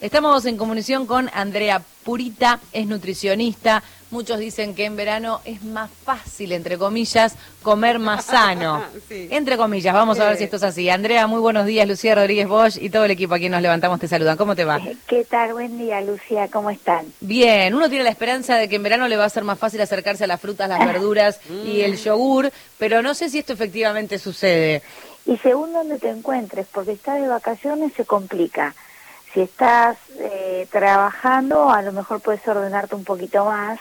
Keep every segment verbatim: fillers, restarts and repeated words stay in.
Estamos en comunicación con Andrea Purita, es nutricionista. Muchos dicen que en verano es más fácil, entre comillas, comer más sano. Sí. Entre comillas, vamos a ver si esto es así. Andrea, muy buenos días. Lucía Rodríguez Bosch y todo el equipo aquí nos levantamos te saludan. ¿Cómo te va? ¿Qué tal? Buen día, Lucía. ¿Cómo están? Bien, uno tiene la esperanza de que en verano le va a ser más fácil acercarse a las frutas, las verduras y el yogur, pero no sé si esto efectivamente sucede. Y según donde te encuentres, porque estás de vacaciones se complica. Si estás eh, trabajando, a lo mejor puedes ordenarte un poquito más.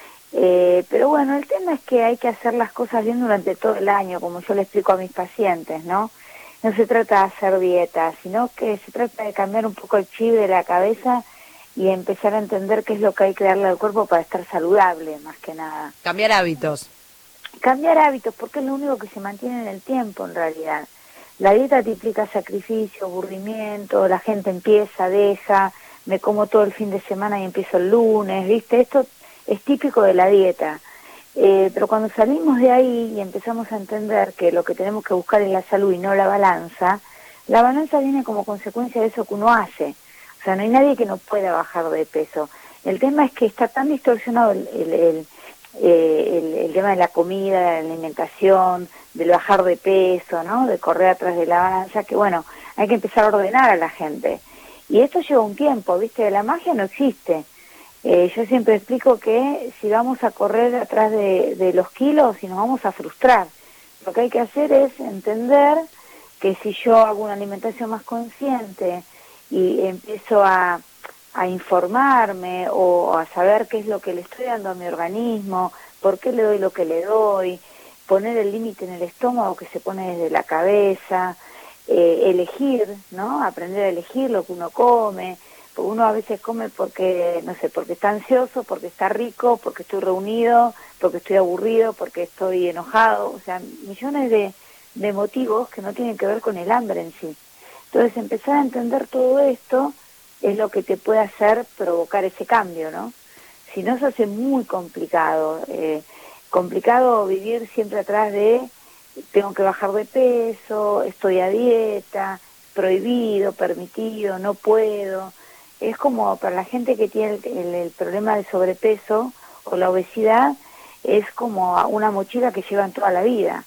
Eh, pero bueno, el tema es que hay que hacer las cosas bien durante todo el año, como yo le explico a mis pacientes, ¿no? No se trata de hacer dieta, sino que se trata de cambiar un poco el chip de la cabeza y empezar a entender qué es lo que hay que darle al cuerpo para estar saludable, más que nada. Cambiar hábitos. Cambiar hábitos, porque es lo único que se mantiene en el tiempo, en realidad. La dieta te implica sacrificio, aburrimiento, la gente empieza, deja, me como todo el fin de semana y empiezo el lunes, ¿viste? Esto es típico de la dieta. Eh, pero cuando salimos de ahí y empezamos a entender que lo que tenemos que buscar es la salud y no la balanza, la balanza viene como consecuencia de eso que uno hace. O sea, no hay nadie que no pueda bajar de peso. El tema es que está tan distorsionado el, el, el, eh, el, el tema de la comida, de la alimentación, del bajar de peso, ¿no? De correr atrás de la balanza, que bueno, hay que empezar a ordenar a la gente. Y esto lleva un tiempo, ¿viste? La magia no existe. Eh, yo siempre explico que si vamos a correr atrás de, de los kilos y nos vamos a frustrar, lo que hay que hacer es entender que si yo hago una alimentación más consciente y empiezo a, a informarme o a saber qué es lo que le estoy dando a mi organismo, por qué le doy lo que le doy, poner el límite en el estómago que se pone desde la cabeza, eh, elegir, ¿no? Aprender a elegir lo que uno come. Uno a veces come porque, no sé, porque está ansioso, porque está rico, porque estoy reunido, porque estoy aburrido, porque estoy enojado, o sea, millones de, de motivos que no tienen que ver con el hambre en sí. Entonces, empezar a entender todo esto es lo que te puede hacer provocar ese cambio, ¿no? Si no, se hace muy complicado. Eh, complicado vivir siempre atrás de tengo que bajar de peso, estoy a dieta, prohibido, permitido, no puedo. Es como para la gente que tiene el, el, el problema del sobrepeso o la obesidad, es como una mochila que llevan toda la vida.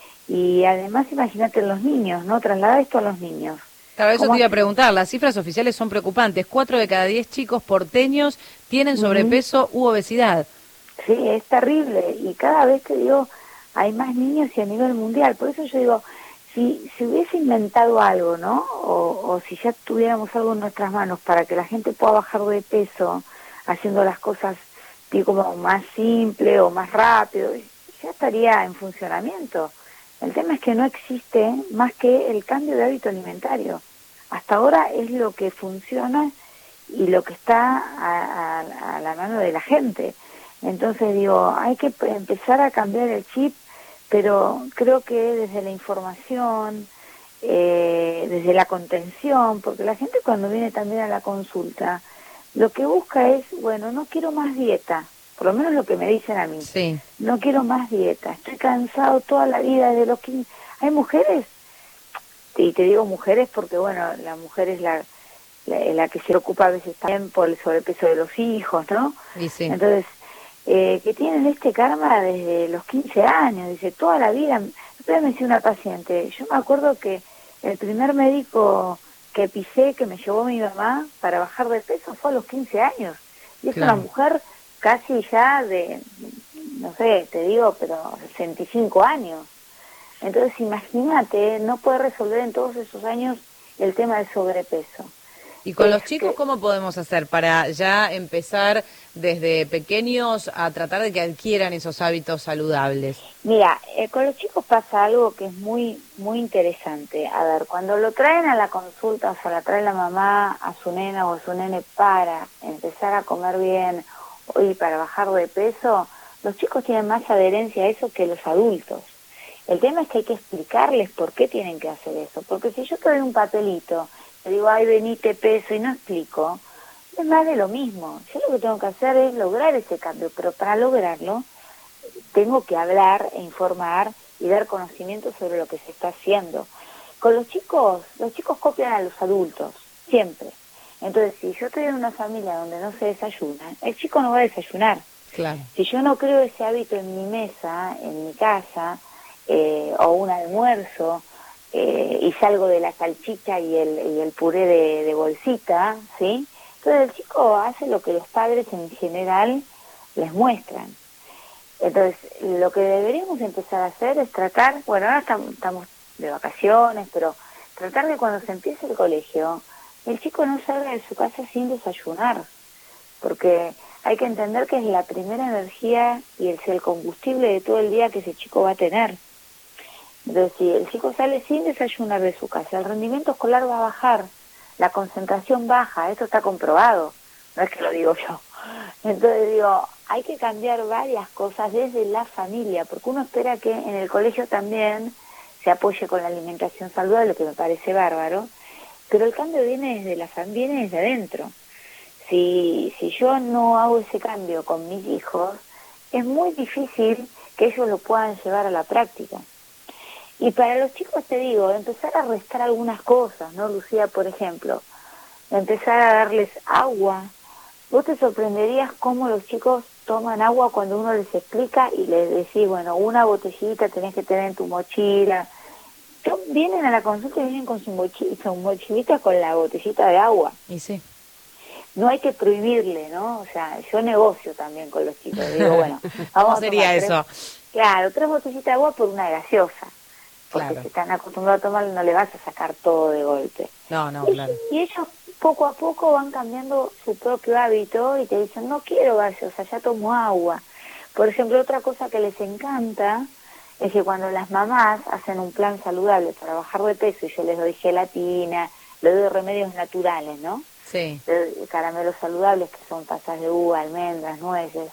Y además imagínate en los niños, ¿no? Trasladar esto a los niños. Claro, eso te iba a preguntar, las cifras oficiales son preocupantes. Cuatro de cada diez chicos porteños tienen sobrepeso uh-huh. u obesidad. Sí, es terrible. Y cada vez te digo, hay más niños y a nivel mundial. Por eso yo digo, si se hubiese inventado algo, ¿no? O, o si ya tuviéramos algo en nuestras manos para que la gente pueda bajar de peso haciendo las cosas digo, como más simple o más rápido, ya estaría en funcionamiento. El tema es que no existe más que el cambio de hábito alimentario. Hasta ahora es lo que funciona y lo que está a, a, a la mano de la gente. Entonces digo, hay que empezar a cambiar el chip, pero creo que desde la información, eh, desde la contención, porque la gente cuando viene también a la consulta, lo que busca es, bueno, no quiero más dieta, por lo menos lo que me dicen a mí, sí. No quiero más dieta, estoy cansado toda la vida desde los quince. Hay mujeres, y te digo mujeres porque, bueno, la mujer es la, la, la que se ocupa a veces también por el sobrepeso de los hijos, ¿no? Y sí. Entonces, Eh, que tienen este karma desde los quince años, dice, toda la vida. Después me decía una paciente, yo me acuerdo que el primer médico que pisé, que me llevó mi mamá para bajar de peso fue a los quince años, y es claro. Una mujer casi ya de, no sé, te digo, pero sesenta y cinco años. Entonces imagínate, no poder resolver en todos esos años el tema del sobrepeso. ¿Y con los chicos cómo podemos hacer para ya empezar desde pequeños a tratar de que adquieran esos hábitos saludables? Mira, eh, con los chicos pasa algo que es muy muy interesante. A ver, cuando lo traen a la consulta, o sea, la trae la mamá a su nena o a su nene para empezar a comer bien y para bajar de peso, los chicos tienen más adherencia a eso que los adultos. El tema es que hay que explicarles por qué tienen que hacer eso. Porque si yo te doy un papelito, te digo, ay, venite peso, y no explico, es más de lo mismo. Yo lo que tengo que hacer es lograr ese cambio, pero para lograrlo tengo que hablar e informar y dar conocimiento sobre lo que se está haciendo. Con los chicos, los chicos copian a los adultos, siempre. Entonces, si yo estoy en una familia donde no se desayuna, el chico no va a desayunar. Claro. Si yo no creo ese hábito en mi mesa, en mi casa, eh, o un almuerzo, eh, y salgo de la salchicha y el, y el puré de, de bolsita, ¿sí? Entonces el chico hace lo que los padres en general les muestran. Entonces, lo que deberíamos empezar a hacer es tratar, bueno, ahora estamos, estamos de vacaciones, pero tratar de cuando se empiece el colegio, el chico no salga de su casa sin desayunar, porque hay que entender que es la primera energía y es el combustible de todo el día que ese chico va a tener. Entonces, si el chico sale sin desayunar de su casa, el rendimiento escolar va a bajar, la concentración baja, esto está comprobado, no es que lo digo yo. Entonces digo, hay que cambiar varias cosas desde la familia, porque uno espera que en el colegio también se apoye con la alimentación saludable, que me parece bárbaro, pero el cambio viene desde la familia, viene desde adentro. Si, si yo no hago ese cambio con mis hijos, es muy difícil que ellos lo puedan llevar a la práctica. Y para los chicos, te digo, empezar a restar algunas cosas, ¿no, Lucía? Por ejemplo, empezar a darles agua. Vos te sorprenderías cómo los chicos toman agua cuando uno les explica y les decís, bueno, una botellita tenés que tener en tu mochila. Vienen a la consulta y vienen con su mochila, su mochilita con la botellita de agua. Y sí. No hay que prohibirle, ¿no? O sea, yo negocio también con los chicos. Digo, bueno, vamos ¿Cómo a sería tomar eso? Tres, claro, tres botellitas de agua por una gaseosa. Porque Claro. si están acostumbrados a tomar, no le vas a sacar todo de golpe. No, no, y, claro. Y ellos poco a poco van cambiando su propio hábito y te dicen, no quiero gaseosa, ya tomo agua. Por ejemplo, otra cosa que les encanta es que cuando las mamás hacen un plan saludable para bajar de peso y yo les doy gelatina, les doy remedios naturales, ¿no? Sí. Caramelos saludables que son pasas de uva, almendras, nueces.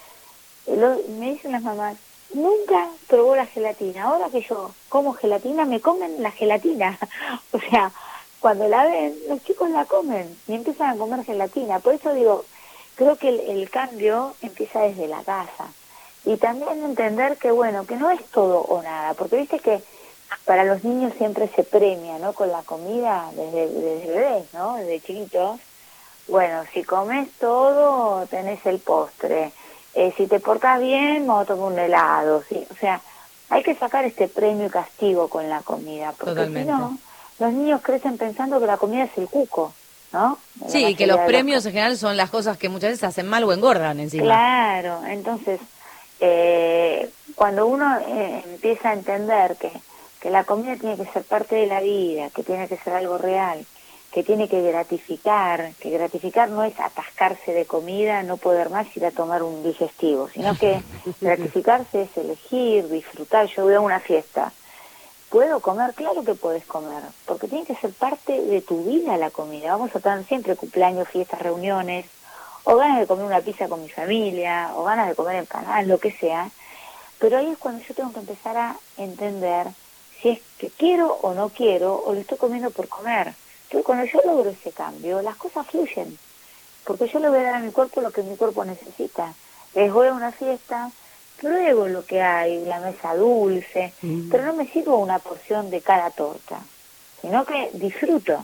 Lo, me dicen las mamás, nunca probó la gelatina. Ahora que yo como gelatina, me comen la gelatina. O sea, cuando la ven, los chicos la comen y empiezan a comer gelatina. Por eso digo, creo que el, el cambio empieza desde la casa. Y también entender que, bueno, que no es todo o nada. Porque viste que para los niños siempre se premia, ¿no? Con la comida desde, desde bebés, ¿no? Desde chiquitos. Bueno, si comes todo, tenés el postre. Eh, si te portás bien, vamos a tomar un helado. ¿Sí? O sea, hay que sacar este premio y castigo con la comida. Porque Totalmente. si no, los niños crecen pensando que la comida es el cuco, ¿no? Sí, y que los premios los... en general son las cosas que muchas veces hacen mal o engordan encima. Claro, entonces, eh, cuando uno eh, empieza a entender que que la comida tiene que ser parte de la vida, que tiene que ser algo real, que tiene que gratificar, que gratificar no es atascarse de comida, no poder más ir a tomar un digestivo, sino que gratificarse es elegir, disfrutar. Yo voy a una fiesta, ¿puedo comer? Claro que puedes comer, porque tiene que ser parte de tu vida la comida. Vamos a tener siempre cumpleaños, fiestas, reuniones, o ganas de comer una pizza con mi familia, o ganas de comer empanadas, lo que sea, pero ahí es cuando yo tengo que empezar a entender si es que quiero o no quiero, o lo estoy comiendo por comer. Entonces, cuando yo logro ese cambio, las cosas fluyen, porque yo le voy a dar a mi cuerpo lo que mi cuerpo necesita. Les voy a una fiesta, pruebo lo que hay, la mesa dulce, mm. pero no me sirvo una porción de cada torta, sino que disfruto.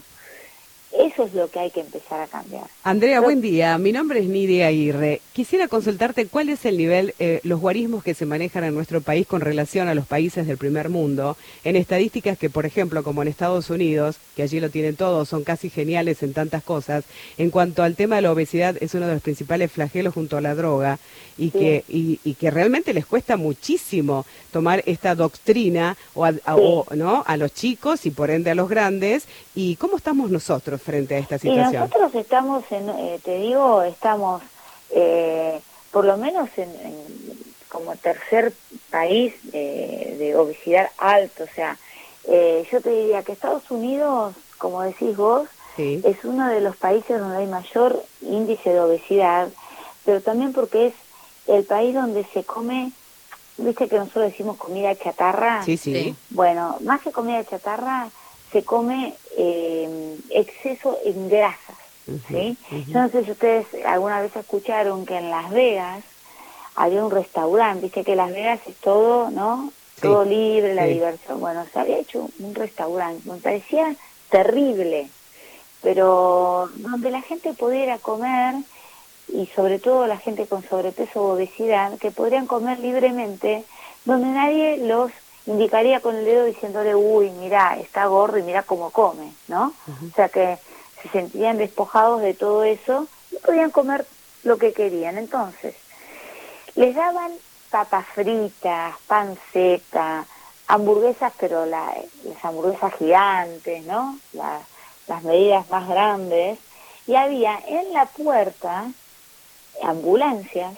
Eso es lo que hay que empezar a cambiar. Andrea, Pero, buen día. Mi nombre es Nidia Aguirre. Quisiera consultarte cuál es el nivel, eh, los guarismos que se manejan en nuestro país con relación a los países del primer mundo, en estadísticas que, por ejemplo, como en Estados Unidos, que allí lo tienen todo, son casi geniales en tantas cosas. En cuanto al tema de la obesidad, es uno de los principales flagelos junto a la droga y, sí. que, y, y que realmente les cuesta muchísimo tomar esta doctrina o a, a, sí. o, ¿no? a los chicos y por ende a los grandes. ¿Y cómo estamos nosotros frente a esta situación? Y nosotros estamos, en, eh, te digo, estamos eh, por lo menos en, en como tercer país eh, de obesidad alto. O sea, eh, yo te diría que Estados Unidos, como decís vos, sí. es uno de los países donde hay mayor índice de obesidad, pero también porque es el país donde se come, viste que nosotros decimos comida chatarra. Sí, sí. Bueno, más que comida chatarra, se come eh, exceso en grasas, uh-huh, ¿sí? Uh-huh. Yo no sé si ustedes alguna vez escucharon que en Las Vegas había un restaurante, viste que Las Vegas es todo, ¿no? Sí. Todo libre, la sí. diversión. Bueno, se había hecho un restaurante, me parecía terrible, pero donde la gente pudiera comer, y sobre todo la gente con sobrepeso o obesidad, que podrían comer libremente, donde nadie los indicaría con el dedo diciéndole, uy, mira, está gordo y mira cómo come, ¿no? Uh-huh. O sea que se sentirían despojados de todo eso y podían comer lo que querían. Entonces, les daban papas fritas, panceta, hamburguesas, pero la, las hamburguesas gigantes, ¿no? La, las medidas más grandes, y había en la puerta ambulancias,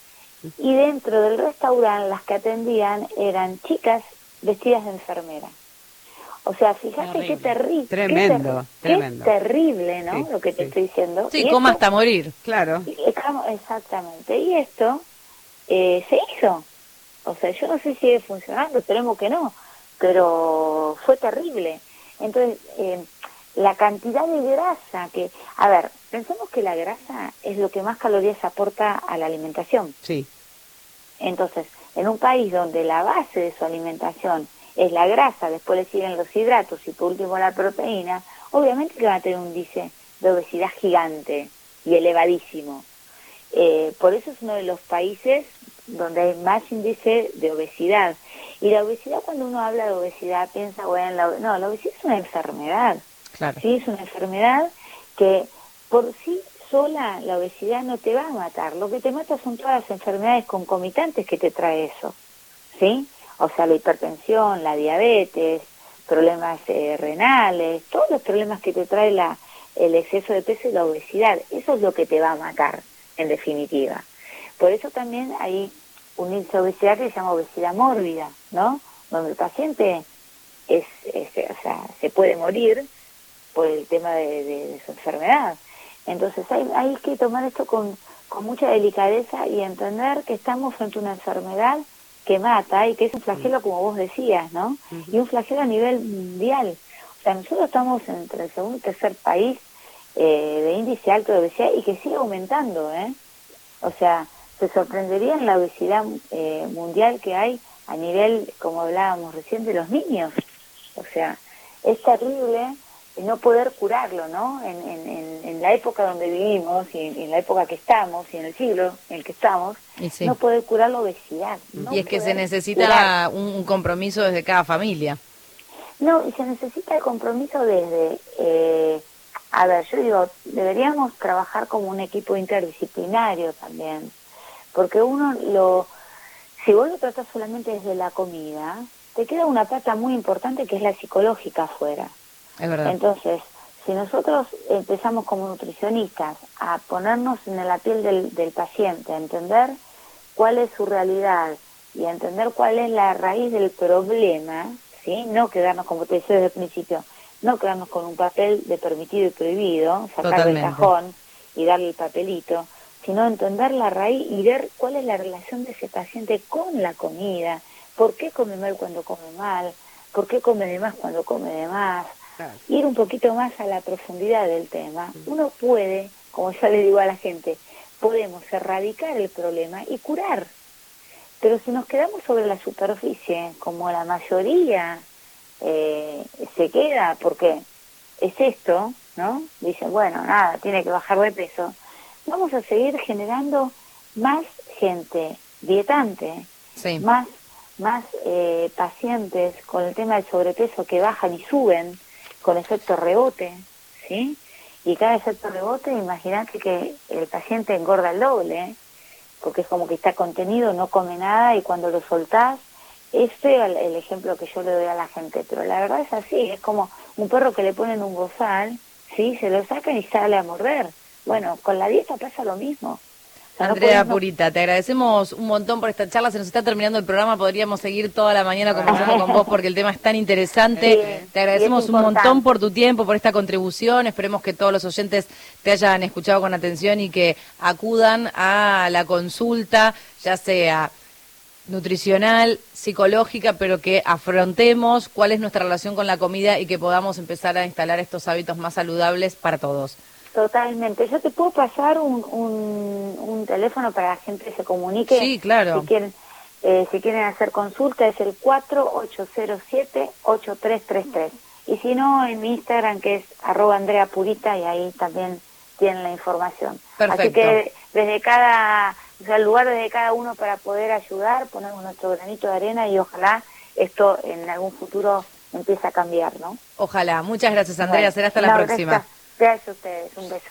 y dentro del restaurante las que atendían eran chicas vestidas de enfermera. O sea, fíjate terrible. qué terrible. Tremendo, qué, tremendo. Qué terrible, ¿no? Sí, lo que te sí. estoy diciendo. Sí, coma hasta morir. Claro. Exactamente. Y esto eh, se hizo. O sea, yo no sé si sigue funcionando, esperemos que no, pero fue terrible. Entonces, eh, la cantidad de grasa que... A ver, pensemos que la grasa es lo que más calorías aporta a la alimentación. Sí. Entonces, en un país donde la base de su alimentación es la grasa, después le siguen los hidratos y por último la proteína, obviamente que van a tener un índice de obesidad gigante y elevadísimo. Eh, por eso es uno de los países donde hay más índice de obesidad. Y la obesidad, cuando uno habla de obesidad, piensa, bueno, la, no, la obesidad es una enfermedad. Claro. Sí, es una enfermedad que por sí sola la obesidad no te va a matar. Lo que te mata son todas las enfermedades concomitantes que te trae eso, ¿sí? O sea, la hipertensión, la diabetes, problemas eh, renales, todos los problemas que te trae la, el exceso de peso y la obesidad. Eso es lo que te va a matar, en definitiva. Por eso también hay un índice de obesidad que se llama obesidad mórbida, ¿no? Donde el paciente es, es o sea, se puede morir por el tema de, de, de su enfermedad. Entonces hay, hay que tomar esto con, con mucha delicadeza y entender que estamos frente a una enfermedad que mata y que es un flagelo, como vos decías, ¿no? Uh-huh. Y un flagelo a nivel mundial. O sea, nosotros estamos entre el segundo y tercer país eh, de índice alto de obesidad y que sigue aumentando, ¿eh? O sea, se sorprendería en la obesidad eh, mundial que hay a nivel, como hablábamos recién, de los niños. O sea, es terrible no poder curarlo, ¿no? En, en, en la época donde vivimos y en, en la época que estamos y en el siglo en el que estamos, sí. no poder curar la obesidad. No y es que se necesita un, un compromiso desde cada familia. No, y se necesita el compromiso desde... Eh, a ver, yo digo, deberíamos trabajar como un equipo interdisciplinario también, porque uno lo... Si vos lo tratás solamente desde la comida, te queda una pata muy importante que es la psicológica afuera. Es verdad. Entonces, si nosotros empezamos como nutricionistas a ponernos en la piel del, del paciente, a entender cuál es su realidad y a entender cuál es la raíz del problema, ¿sí? No quedarnos, como te decía desde el principio, no quedarnos con un papel de permitido y prohibido, sacarlo del cajón y darle el papelito, sino entender la raíz y ver cuál es la relación de ese paciente con la comida, por qué come mal cuando come mal, por qué come de más cuando come de más, claro. Ir un poquito más a la profundidad del tema. Uno puede, como yo le digo a la gente, podemos erradicar el problema y curar, pero si nos quedamos sobre la superficie, como la mayoría eh, se queda, porque es esto, ¿no? Dicen, bueno, nada, tiene que bajar de peso, vamos a seguir generando más gente dietante, sí. más, más eh, pacientes con el tema del sobrepeso que bajan y suben con efecto rebote, ¿sí? Y cada efecto rebote, imagínate que el paciente engorda el doble, ¿eh? Porque es como que está contenido, no come nada y cuando lo soltás, es feo el, el ejemplo que yo le doy a la gente, pero la verdad es así, es como un perro que le ponen un bozal, ¿sí? Se lo sacan y sale a morder. Bueno, con la dieta pasa lo mismo. O sea, Andrea no podemos... Purita, te agradecemos un montón por esta charla, se nos está terminando el programa, podríamos seguir toda la mañana conversando con vos porque el tema es tan interesante. Sí, te agradecemos un montón por tu tiempo, por esta contribución, esperemos que todos los oyentes te hayan escuchado con atención y que acudan a la consulta, ya sea nutricional, psicológica, pero que afrontemos cuál es nuestra relación con la comida y que podamos empezar a instalar estos hábitos más saludables para todos. Totalmente. Yo te puedo pasar un, un, un teléfono para que la gente se comunique. Sí, claro. Si quieren, eh, si quieren hacer consulta es el cuatro ocho cero siete ocho tres tres tres. y si no, en mi Instagram, que es arroba Andrea Purita, y ahí también tienen la información. Perfecto. Así que desde cada, o sea, el lugar desde cada uno para poder ayudar, ponemos nuestro granito de arena y ojalá esto en algún futuro empiece a cambiar, ¿no? Ojalá. Muchas gracias, Andrea. Bueno, Será hasta la no, próxima. Gracias, gracias a ustedes. Un beso.